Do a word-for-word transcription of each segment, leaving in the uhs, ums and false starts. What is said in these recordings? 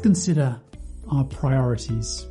consider our priorities.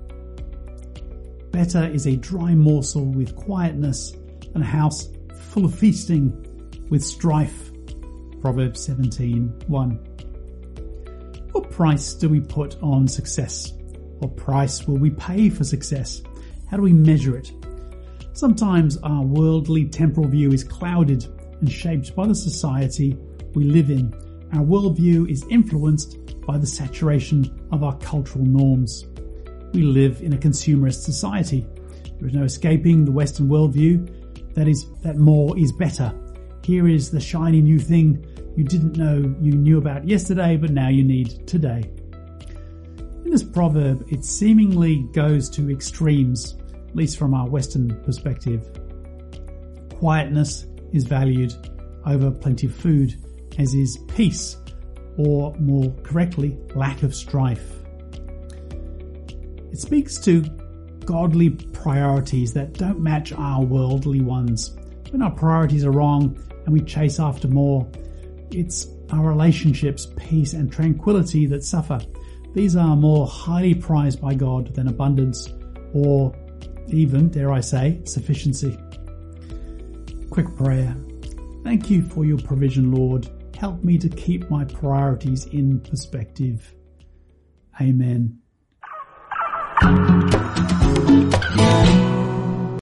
Better is a dry morsel with quietness than a house full of feasting with strife. Proverbs seventeen one. What price do we put on success? What price will we pay for success? How do we measure it? Sometimes our worldly temporal view is clouded and shaped by the society we live in. Our worldview is influenced by the saturation of our cultural norms. We live in a consumerist society. There is no escaping the Western worldview. That is, that more is better. Here is the shiny new thing you didn't know you knew about yesterday, but now you need today. In this proverb, it seemingly goes to extremes, at least from our Western perspective. Quietness is valued over plenty of food, as is peace, or more correctly, lack of strife. It speaks to godly priorities that don't match our worldly ones. When our priorities are wrong and we chase after more, it's our relationships, peace and tranquility that suffer. These are more highly prized by God than abundance or even, dare I say, sufficiency. Quick prayer. Thank you for your provision, Lord. Help me to keep my priorities in perspective. Amen.